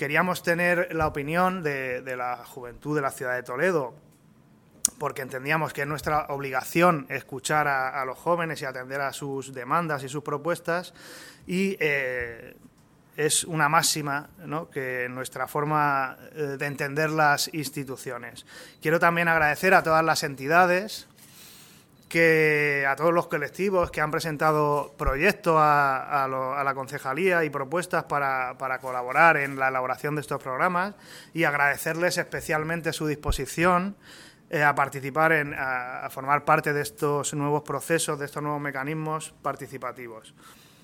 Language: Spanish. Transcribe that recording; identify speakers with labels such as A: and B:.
A: queríamos tener la opinión de la juventud de la ciudad de Toledo, porque entendíamos que es nuestra obligación escuchar a los jóvenes y atender a sus demandas y sus propuestas, y es una máxima, ¿no?, que nuestra forma de entender las instituciones. Quiero también agradecer a todas las entidades, a todos los colectivos que han presentado proyectos a la concejalía y propuestas para colaborar en la elaboración de estos programas, y agradecerles especialmente su disposición a participar, a formar parte de estos nuevos procesos, de estos nuevos mecanismos participativos.